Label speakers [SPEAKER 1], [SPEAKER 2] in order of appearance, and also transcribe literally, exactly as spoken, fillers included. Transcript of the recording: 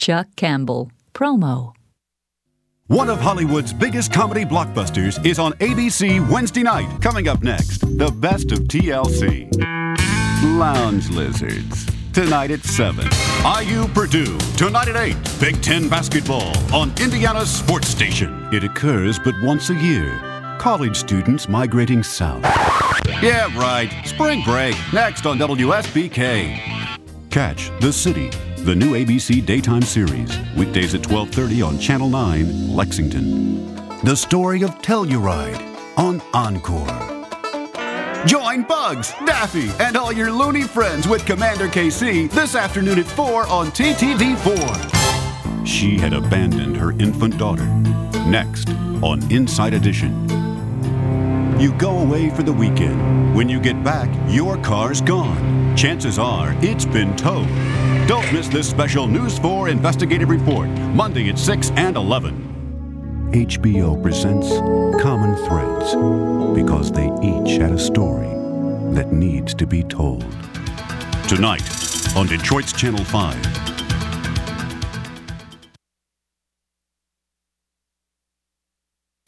[SPEAKER 1] Chuck Campbell. Promo.
[SPEAKER 2] One of Hollywood's biggest comedy blockbusters is on A B C Wednesday night. Coming up next, the best of T L C. Lounge Lizards. Tonight at seven. I U Purdue. Tonight at eight. Big Ten basketball on Indiana's sports station. It occurs but once a year. College students migrating south. Yeah, right. Spring break. Next on W S B K. Catch The City, the new A B C daytime series. Weekdays at twelve thirty on Channel nine, Lexington. The story of Telluride on Encore. Join Bugs, Daffy, and all your loony friends with Commander K C this afternoon at four on T T V four. She had abandoned her infant daughter. Next on Inside Edition. You go away for the weekend. When you get back, your car's gone. Chances are it's been towed. Don't miss this special News four investigative report, Monday at six and eleven. H B O presents Common Threads because they each had a story that needs to be told. Tonight on Detroit's Channel five.